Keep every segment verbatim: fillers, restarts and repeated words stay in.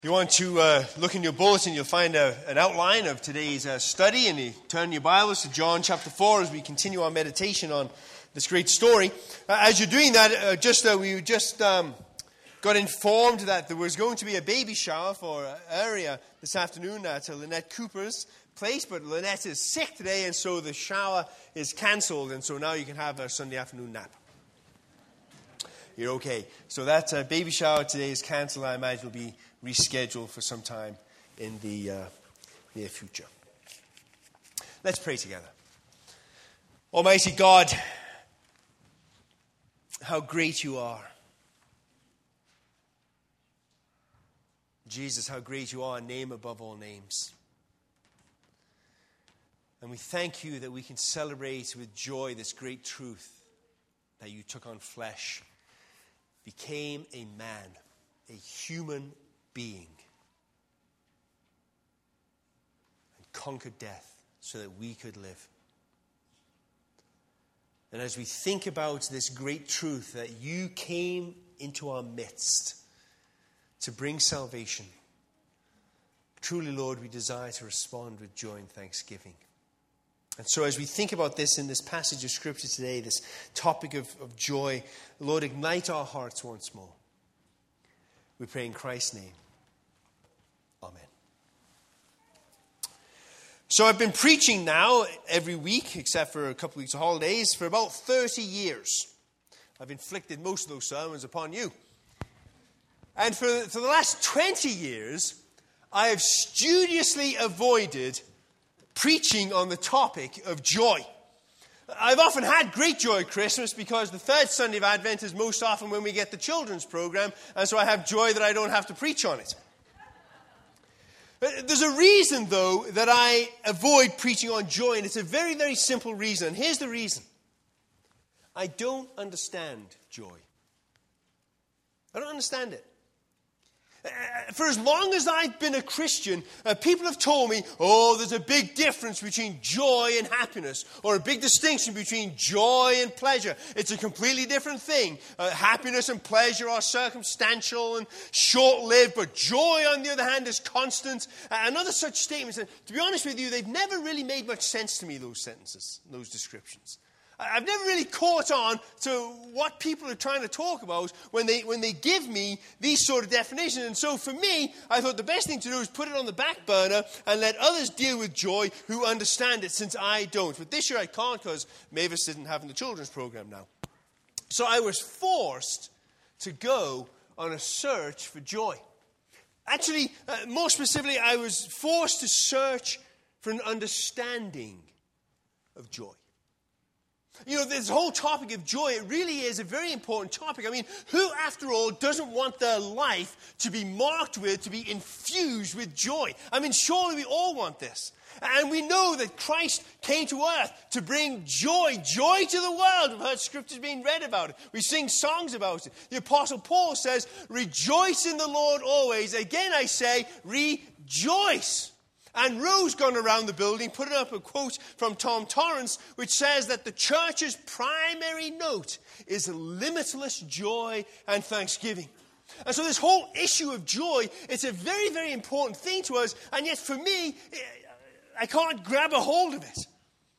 If you want to uh, look in your bulletin, you'll find a, an outline of today's uh, study, and you turn your Bibles to John chapter four as we continue our meditation on this great story. Uh, as you're doing that, uh, just uh, we just um, got informed that there was going to be a baby shower for uh, Aria this afternoon at uh, Lynette Cooper's place, but Lynette is sick today, and so the shower is cancelled, and so now you can have a Sunday afternoon nap. You're okay. So that uh, baby shower today is cancelled. I imagine will be rescheduled for some time in the uh, near future. Let's pray together. Almighty God, how great you are. Jesus, how great you are, a name above all names. And we thank you that we can celebrate with joy this great truth that you took on flesh, became a man, a human being, and conquered death so that we could live. And as we think about this great truth that you came into our midst to bring salvation, truly, Lord, we desire to respond with joy and thanksgiving. And so as we think about this in this passage of Scripture today, this topic of, of joy, Lord, ignite our hearts once more. We pray in Christ's name. Amen. So I've been preaching now every week, except for a couple of weeks of holidays, for about thirty years. I've inflicted most of those sermons upon you. And for, for the last twenty years, I have studiously avoided preaching on the topic of joy. I've often had great joy at Christmas because the third Sunday of Advent is most often when we get the children's program, and so I have joy that I don't have to preach on it. There's a reason, though, that I avoid preaching on joy, and it's a very, very simple reason. And here's the reason. I don't understand joy. I don't understand it. Uh, for as long as I've been a Christian, uh, people have told me, oh, there's a big difference between joy and happiness, or a big distinction between joy and pleasure. It's a completely different thing. Uh, happiness and pleasure are circumstantial and short-lived, but joy, on the other hand, is constant. Uh, and other such statements. And to be honest with you, they've never really made much sense to me, those sentences, those descriptions. I've never really caught on to what people are trying to talk about when they when they give me these sort of definitions. And so for me, I thought the best thing to do is put it on the back burner and let others deal with joy who understand it, since I don't. But this year I can't because Mavis isn't having the children's program now. So I was forced to go on a search for joy. Actually, uh, more specifically, I was forced to search for an understanding of joy. You know, this whole topic of joy, it really is a very important topic. I mean, who, after all, doesn't want their life to be marked with, to be infused with joy? I mean, surely we all want this. And we know that Christ came to earth to bring joy, joy to the world. We've heard scriptures being read about it. We sing songs about it. The Apostle Paul says, rejoice in the Lord always. Again, I say, rejoice. And Rose gone around the building, putting up a quote from Tom Torrance, which says that the church's primary note is limitless joy and thanksgiving. And so this whole issue of joy, it's a very, very important thing to us. And yet for me, I can't grab a hold of it.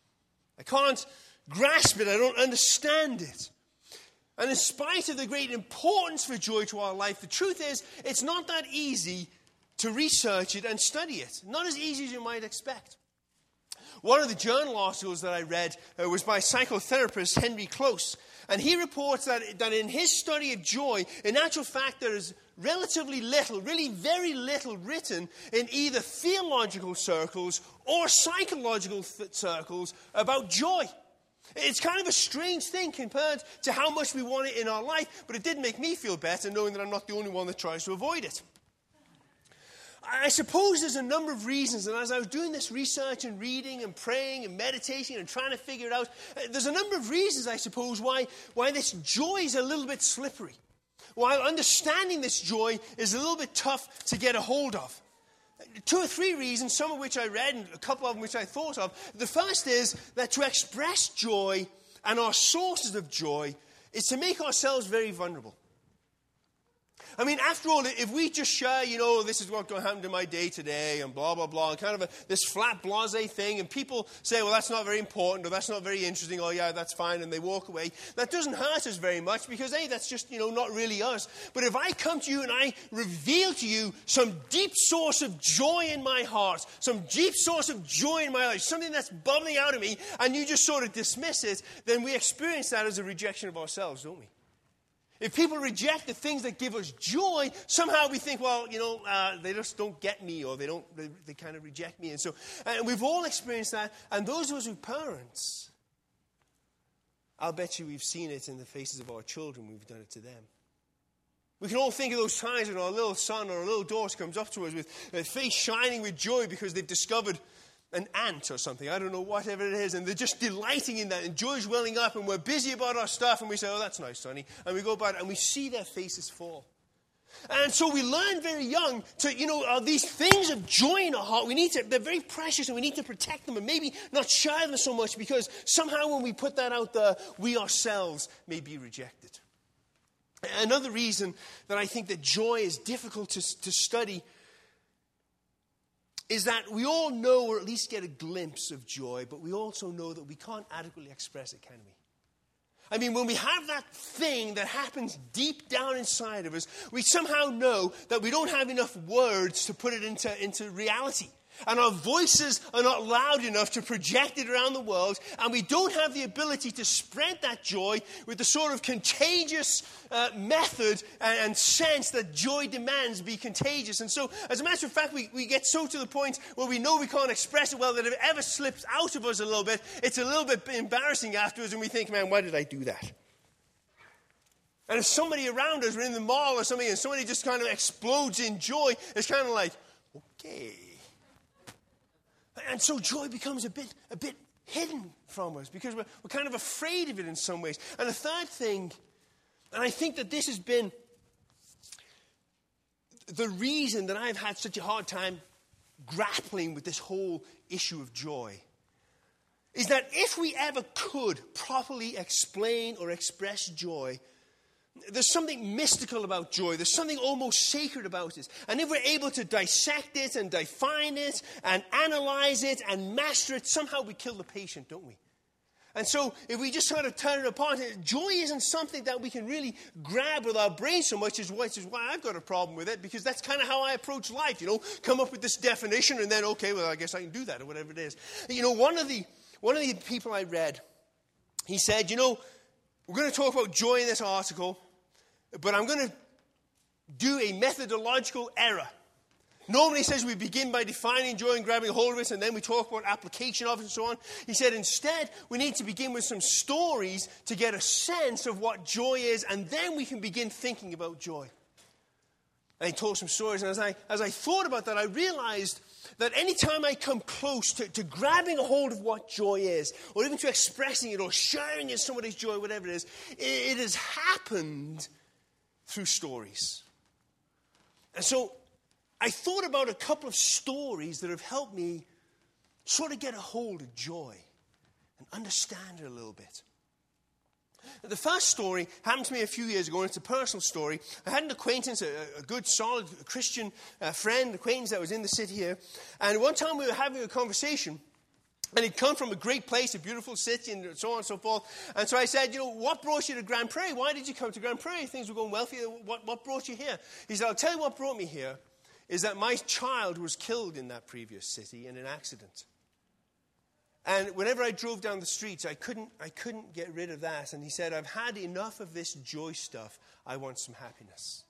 I can't grasp it. I don't understand it. And in spite of the great importance for joy to our life, the truth is, it's not that easy to research it and study it. Not as easy as you might expect. One of the journal articles that I read uh, was by psychotherapist Henry Close. And he reports that, that in his study of joy, in actual fact, there is relatively little, really very little written in either theological circles or psychological th- circles about joy. It's kind of a strange thing compared to how much we want it in our life, but it did make me feel better knowing that I'm not the only one that tries to avoid it. I suppose there's a number of reasons, and as I was doing this research and reading and praying and meditating and trying to figure it out, there's a number of reasons, I suppose, why, why this joy is a little bit slippery. While understanding this joy is a little bit tough to get a hold of. Two or three reasons, some of which I read and a couple of them which I thought of. The first is that to express joy and our sources of joy is to make ourselves very vulnerable. I mean, after all, if we just share, you know, this is what's going to happen to my day today and blah, blah, blah, and kind of a, this flat blasé thing, and people say, well, that's not very important or that's not very interesting, oh, yeah, that's fine, and they walk away, that doesn't hurt us very much because, hey, that's just, you know, not really us. But if I come to you and I reveal to you some deep source of joy in my heart, some deep source of joy in my life, something that's bubbling out of me, and you just sort of dismiss it, then we experience that as a rejection of ourselves, don't we? If people reject the things that give us joy, somehow we think, well, you know, uh, they just don't get me, or they don't, they, they kind of reject me. And so, and we've all experienced that. And those of us who are parents, I'll bet you we've seen it in the faces of our children. We've done it to them. We can all think of those times when our little son or our little daughter comes up to us with their face shining with joy because they've discovered an ant or something, I don't know, whatever it is, and they're just delighting in that, and joy's welling up, and we're busy about our stuff, and we say, oh, that's nice, Sonny, and we go about it, and we see their faces fall. And so we learn very young to, you know, uh, these things of joy in our heart, we need to, they're very precious, and we need to protect them, and maybe not share them so much, because somehow when we put that out there, we ourselves may be rejected. Another reason that I think that joy is difficult to, to study is that we all know, or at least get a glimpse of joy, but we also know that we can't adequately express it, can we? I mean, when we have that thing that happens deep down inside of us, we somehow know that we don't have enough words to put it into, into reality. And our voices are not loud enough to project it around the world. And we don't have the ability to spread that joy with the sort of contagious uh, method and, and sense that joy demands be contagious. And so, as a matter of fact, we, we get so to the point where we know we can't express it well that if it ever slips out of us a little bit, it's a little bit embarrassing afterwards. And we think, man, why did I do that? And if somebody around us, we're in the mall or something, and somebody just kind of explodes in joy, it's kind of like, okay. And so joy becomes a bit a bit hidden from us because we're, we're kind of afraid of it in some ways. And the third thing, and I think that this has been the reason that I've had such a hard time grappling with this whole issue of joy, is that if we ever could properly explain or express joy, there's something mystical about joy. There's something almost sacred about it. And if we're able to dissect it and define it and analyze it and master it, somehow we kill the patient, don't we? And so if we just sort of turn it apart, joy isn't something that we can really grab with our brain so much, as which is why I've got a problem with it, because that's kind of how I approach life, you know, come up with this definition and then, okay, well, I guess I can do that or whatever it is. You know, one of the, one of the people I read, he said, you know, we're going to talk about joy in this article, but I'm going to do a methodological error. Normally he says we begin by defining joy and grabbing a hold of it, and then we talk about application of it and so on. He said instead we need to begin with some stories to get a sense of what joy is, and then we can begin thinking about joy. And he told some stories, and as I, as I thought about that, I realized that any time I come close to, to grabbing a hold of what joy is, or even to expressing it, or sharing in somebody's joy, whatever it is, it, it has happened through stories. And so I thought about a couple of stories that have helped me sort of get a hold of joy and understand it a little bit. The first story happened to me a few years ago, and it's a personal story. I had an acquaintance, a, a good, solid Christian uh, friend, acquaintance that was in the city here. And one time we were having a conversation, and he'd come from a great place, a beautiful city, and so on and so forth. And so I said, you know, what brought you to Grand Prairie? Why did you come to Grand Prairie? Things were going well for you. What, what brought you here? He said, I'll tell you what brought me here, is that my child was killed in that previous city in an accident. And whenever I drove down the streets, I couldn't, I couldn't get rid of that. And he said, I've had enough of this joy stuff. I want some happiness.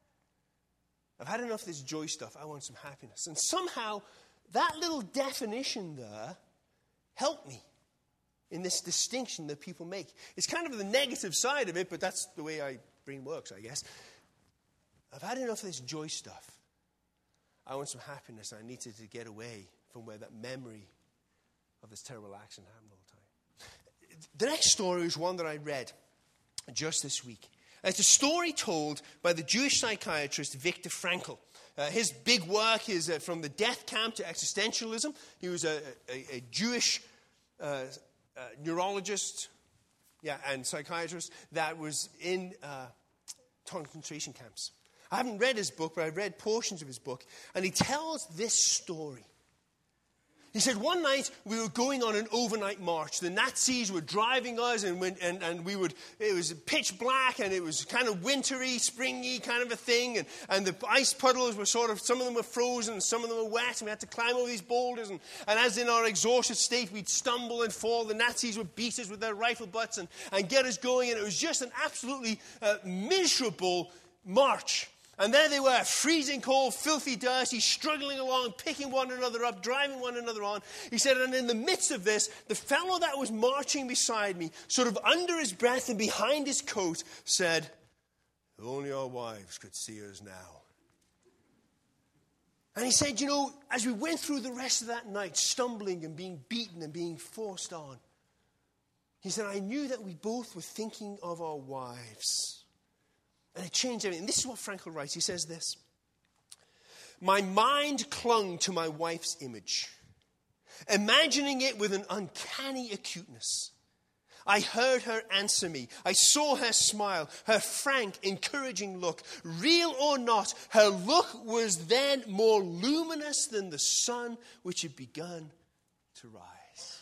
I've had enough of this joy stuff. I want some happiness. And somehow, that little definition there helped me in this distinction that people make. It's kind of the negative side of it, but that's the way my brain works, I guess. I've had enough of this joy stuff. I want some happiness. I needed to get away from where that memory of this terrible accident happened all the time. The next story is one that I read just this week. It's a story told by the Jewish psychiatrist Viktor Frankl. Uh, his big work is uh, from the death camp to existentialism. He was a, a, a Jewish uh, uh, neurologist yeah, and psychiatrist that was in uh, concentration camps. I haven't read his book, but I've read portions of his book. And he tells this story. He said, one night we were going on an overnight march. The Nazis were driving us, and, when, and, and we would, it was pitch black, and it was kind of wintry, springy kind of a thing. And, and the ice puddles were sort of, some of them were frozen, and some of them were wet, and we had to climb over these boulders. And, and as in our exhausted state, we'd stumble and fall. The Nazis would beat us with their rifle butts and, and get us going. And it was just an absolutely uh, miserable march. And there they were, freezing cold, filthy, dirty, struggling along, picking one another up, driving one another on. He said, and in the midst of this, the fellow that was marching beside me, sort of under his breath and behind his coat, said, if only our wives could see us now. And he said, you know, as we went through the rest of that night, stumbling and being beaten and being forced on, he said, I knew that we both were thinking of our wives. And it changed everything. This is what Frankl writes. He says this. My mind clung to my wife's image, imagining it with an uncanny acuteness. I heard her answer me. I saw her smile, her frank, encouraging look. Real or not, her look was then more luminous than the sun which had begun to rise.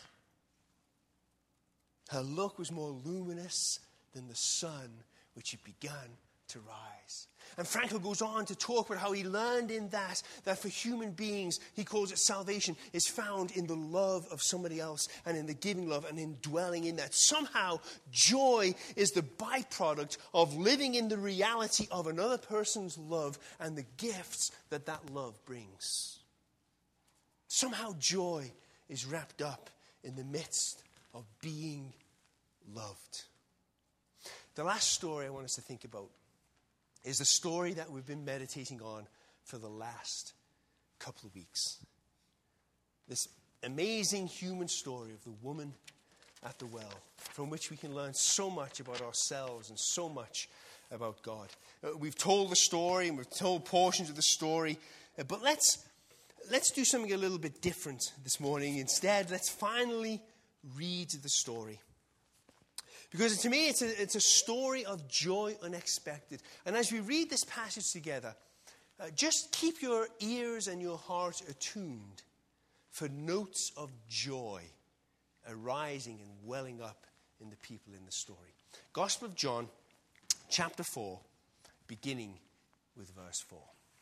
Her look was more luminous than the sun which had begun to rise. And Frankl goes on to talk about how he learned in that, that for human beings, he calls it salvation, is found in the love of somebody else and in the giving love and in dwelling in that. Somehow, joy is the byproduct of living in the reality of another person's love and the gifts that that love brings. Somehow, joy is wrapped up in the midst of being loved. The last story I want us to think about is the story that we've been meditating on for the last couple of weeks. This amazing human story of the woman at the well, from which we can learn so much about ourselves and so much about God. Uh, we've told the story and we've told portions of the story, uh, but let's let's do something a little bit different this morning. Instead, let's finally read the story. Because to me, it's a, it's a story of joy unexpected. And as we read this passage together, uh, just keep your ears and your heart attuned for notes of joy arising and welling up in the people in the story. Gospel of John, chapter four, beginning with verse four.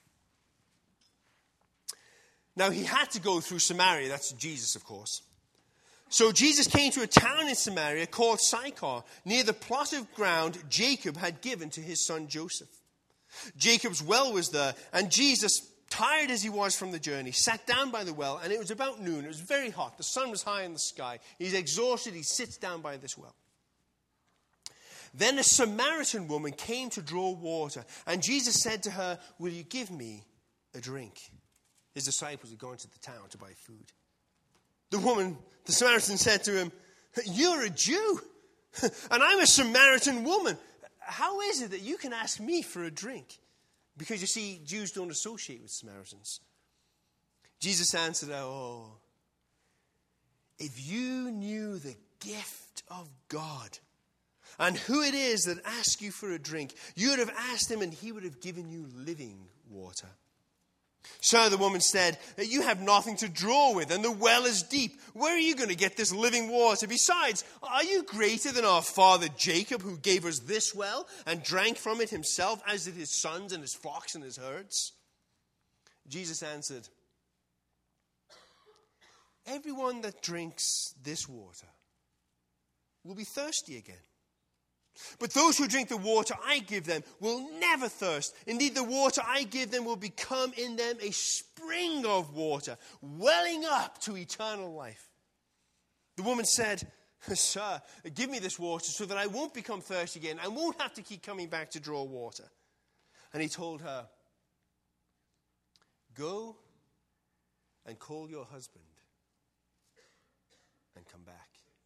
Now, he had to go through Samaria. That's Jesus, of course. So Jesus came to a town in Samaria called Sychar, near the plot of ground Jacob had given to his son Joseph. Jacob's well was there, and Jesus, tired as he was from the journey, sat down by the well, and it was about noon. It was very hot. The sun was high in the sky. He's exhausted. He sits down by this well. Then a Samaritan woman came to draw water, and Jesus said to her, will you give me a drink? His disciples had gone to the town to buy food. The woman, the Samaritan, said to him, you're a Jew, and I'm a Samaritan woman. How is it that you can ask me for a drink? Because you see, Jews don't associate with Samaritans. Jesus answered, oh, if you knew the gift of God and who it is that asks you for a drink, you would have asked him and he would have given you living water. So the woman said, you have nothing to draw with, and the well is deep. Where are you going to get this living water? Besides, are you greater than our father Jacob, who gave us this well and drank from it himself, as did his sons and his flocks and his herds? Jesus answered, everyone that drinks this water will be thirsty again. But those who drink the water I give them will never thirst. Indeed, the water I give them will become in them a spring of water, welling up to eternal life. The woman said, sir, give me this water so that I won't become thirsty again. I won't have to keep coming back to draw water. And he told her, go and call your husband and come back.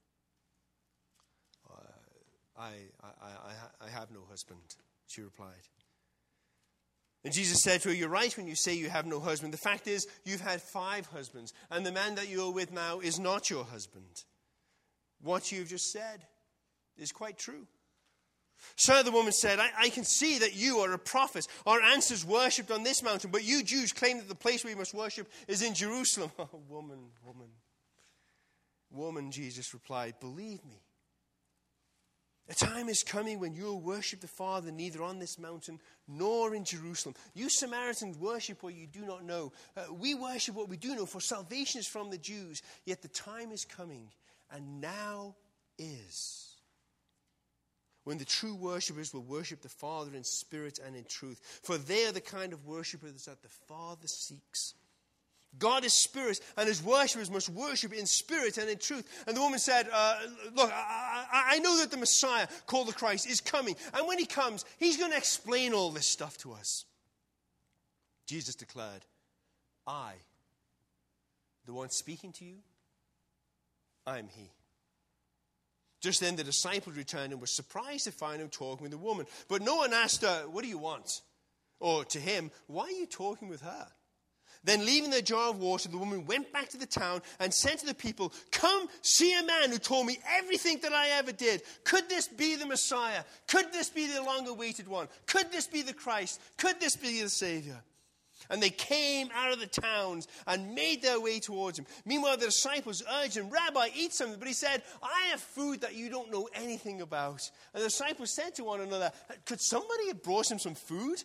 I, I, I, I have no husband, she replied. And Jesus said to her, you're right when you say you have no husband. The fact is, you've had five husbands, and the man that you're with now is not your husband. What you've just said is quite true. Sir, the woman said, I, I can see that you are a prophet. Our ancestors worshipped on this mountain, but you Jews claim that the place where you must worship is in Jerusalem. Oh, woman, woman. Woman, Jesus replied, believe me. A time is coming when you will worship the Father neither on this mountain nor in Jerusalem. You Samaritans worship what you do not know. Uh, we worship what we do know, for salvation is from the Jews. Yet the time is coming, and now is, when the true worshippers will worship the Father in spirit and in truth. For they are the kind of worshippers that the Father seeks. God is spirit, and his worshippers must worship in spirit and in truth. And the woman said, uh, look, I, I, I know that the Messiah, called the Christ, is coming. And when he comes, he's going to explain all this stuff to us. Jesus declared, I, the one speaking to you, I am he. Just then the disciples returned and were surprised to find him talking with the woman. But no one asked her, what do you want? Or to him, why are you talking with her? Then leaving their jar of water, the woman went back to the town and said to the people, come see a man who told me everything that I ever did. Could this be the Messiah? Could this be the long-awaited one? Could this be the Christ? Could this be the Savior? And they came out of the towns and made their way towards him. Meanwhile, the disciples urged him, Rabbi, eat something. But he said, I have food that you don't know anything about. And the disciples said to one another, could somebody have brought him some food?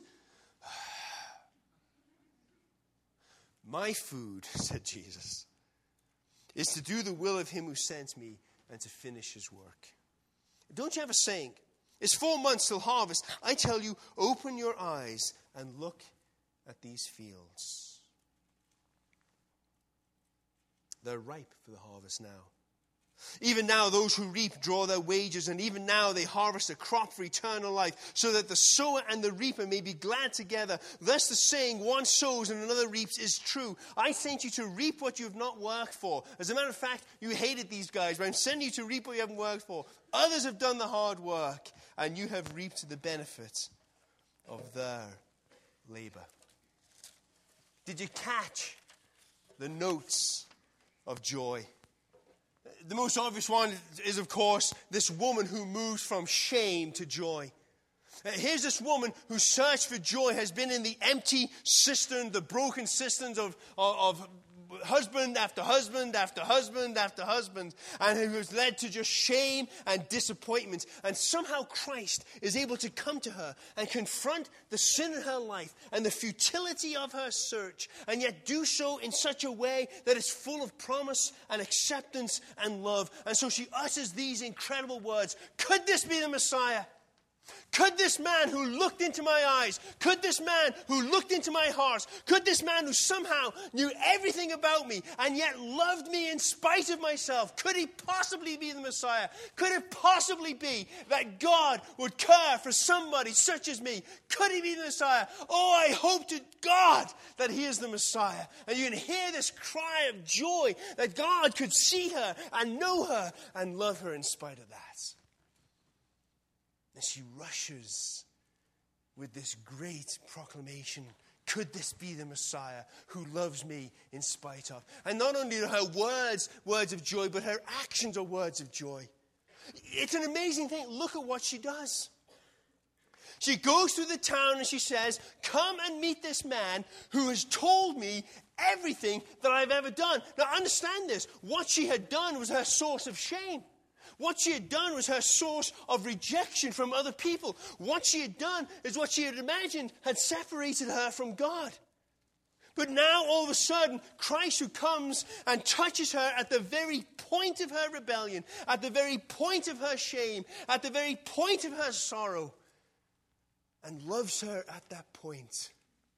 My food, said Jesus, is to do the will of him who sent me and to finish his work. Don't you have a saying? It's four months till harvest. I tell you, open your eyes and look at these fields. They're ripe for the harvest now. Even now those who reap draw their wages, and even now they harvest a crop for eternal life, so that the sower and the reaper may be glad together. Thus the saying, one sows and another reaps, is true. I sent you to reap what you have not worked for. As a matter of fact, you hated these guys, but I'm sending you to reap what you haven't worked for. Others have done the hard work, and you have reaped the benefit of their labor. Did you catch the notes of joy? The most obvious one is, of course, this woman who moves from shame to joy. Here's this woman whose search for joy has been in the empty cistern, the broken cisterns of, of, of husband after husband after husband after husband, and who has led to just shame and disappointment. And somehow Christ is able to come to her and confront the sin in her life and the futility of her search, and yet do so in such a way that is full of promise and acceptance and love. And so she utters these incredible words, could this be the Messiah? Could this man who looked into my eyes, could this man who looked into my heart, could this man who somehow knew everything about me and yet loved me in spite of myself, could he possibly be the Messiah? Could it possibly be that God would care for somebody such as me? Could he be the Messiah? Oh, I hope to God that he is the Messiah. And you can hear this cry of joy that God could see her and know her and love her in spite of that. And she rushes with this great proclamation. Could this be the Messiah who loves me in spite of? And not only are her words words of joy, but her actions are words of joy. It's an amazing thing. Look at what she does. She goes through the town and she says, come and meet this man who has told me everything that I've ever done. Now understand this. What she had done was her source of shame. What she had done was her source of rejection from other people. What she had done is what she had imagined had separated her from God. But now, all of a sudden, Christ who comes and touches her at the very point of her rebellion, at the very point of her shame, at the very point of her sorrow, and loves her at that point.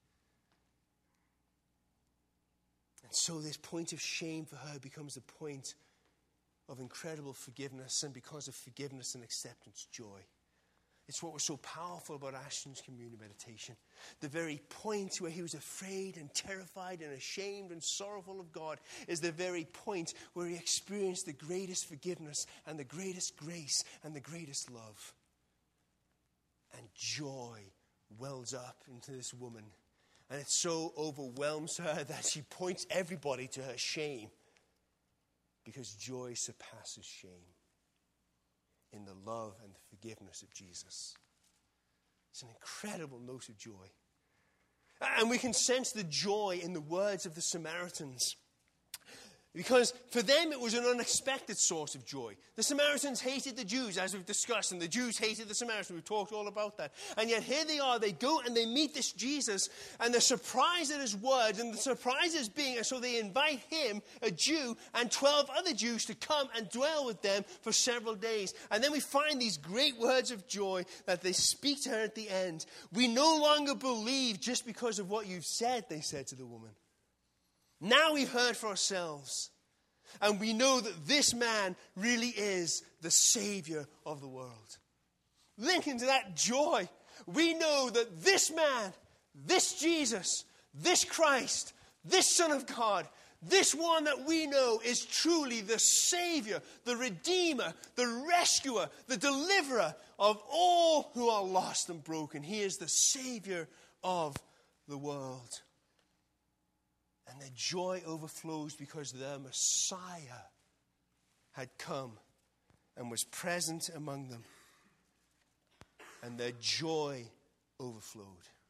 And so this point of shame for her becomes the point of incredible forgiveness, and because of forgiveness and acceptance, joy. It's what was so powerful about Ashton's communion meditation. The very point where he was afraid and terrified and ashamed and sorrowful of God is the very point where he experienced the greatest forgiveness and the greatest grace and the greatest love. And joy wells up into this woman. And it so overwhelms her that she points everybody to her shame. Because joy surpasses shame. in the love and the forgiveness of Jesus. It's an incredible note of joy. And we can sense the joy in the words of the Samaritans. Because for them it was an unexpected source of joy. The Samaritans hated the Jews, as we've discussed, and the Jews hated the Samaritans. We've talked all about that. And yet here they are, they go and they meet this Jesus, and they're surprised at his words, and the surprise is being, and so they invite him, a Jew, and twelve other Jews to come and dwell with them for several days. And then we find these great words of joy that they speak to her at the end. We no longer believe just because of what you've said, they said to the woman. Now we've heard for ourselves, and we know that this man really is the Savior of the world. Linking to that joy, we know that this man, this Jesus, this Christ, this Son of God, this one that we know is truly the Savior, the Redeemer, the Rescuer, the Deliverer of all who are lost and broken. He is the Savior of the world. And their joy overflows because their Messiah had come and was present among them. And their joy overflowed.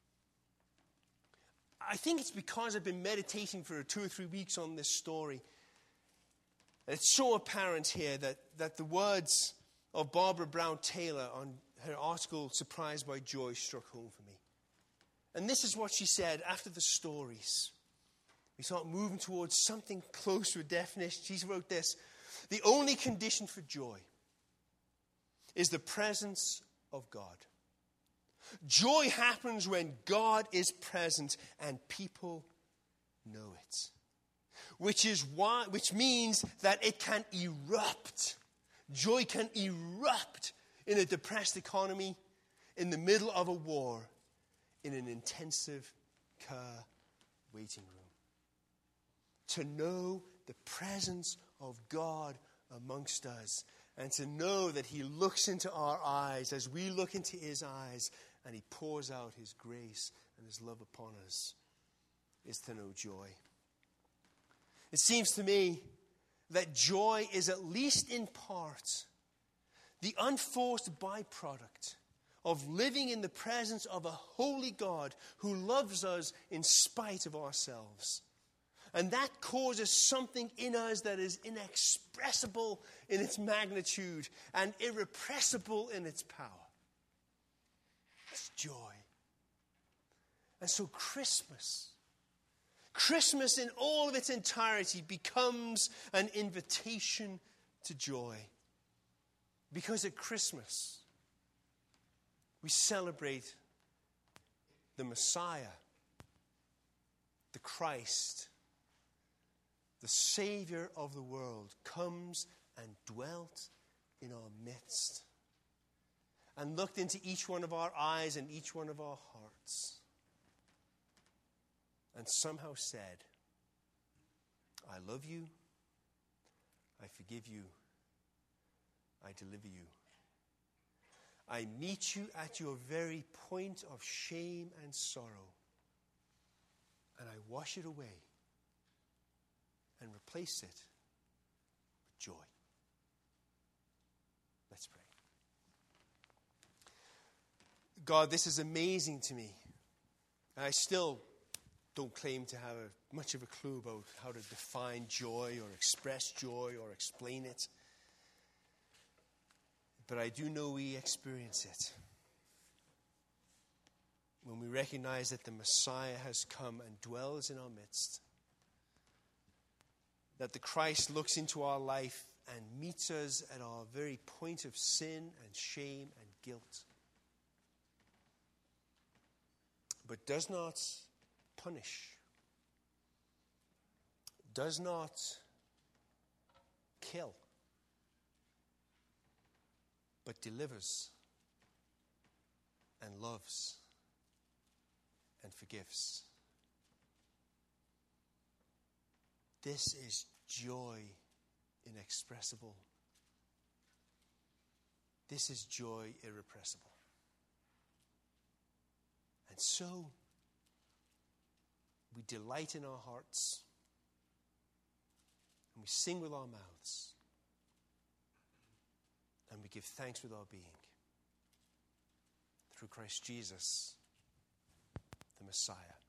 I think it's because I've been meditating for two or three weeks on this story. And it's so apparent here that, that the words of Barbara Brown Taylor on her article, Surprised by Joy, struck home for me. And this is what she said after the stories. We start moving towards something close to a definition. She wrote this: the only condition for joy is the presence of God. Joy happens when God is present and people know it. Which is why, which means that it can erupt. Joy can erupt in a depressed economy, in the middle of a war, in an intensive care waiting room. To know the presence of God amongst us, and to know that he looks into our eyes as we look into his eyes, and he pours out his grace and his love upon us, is to know joy. It seems to me that joy is, at least in part, the unforced byproduct of living in the presence of a holy God who loves us in spite of ourselves. And that causes something in us that is inexpressible in its magnitude and irrepressible in its power. It's joy. And so Christmas, Christmas in all of its entirety becomes an invitation to joy. Because at Christmas, we celebrate the Messiah, the Christ, the Savior of the world, comes and dwelt in our midst and looked into each one of our eyes and each one of our hearts and somehow said, I love you, I forgive you, I deliver you. I meet you at your very point of shame and sorrow, and I wash it away and replace it with joy. Let's pray. God, this is amazing to me. And I still don't claim to have a, much of a clue about how to define joy or express joy or explain it. But I do know we experience it when we recognize that the Messiah has come and dwells in our midst. That the Christ looks into our life and meets us at our very point of sin and shame and guilt. But does not punish. Does not kill. But delivers and loves and forgives. This is joy inexpressible. This is joy irrepressible. And so, we delight in our hearts, and we sing with our mouths, And we give thanks with our being. Through Christ Jesus, the Messiah.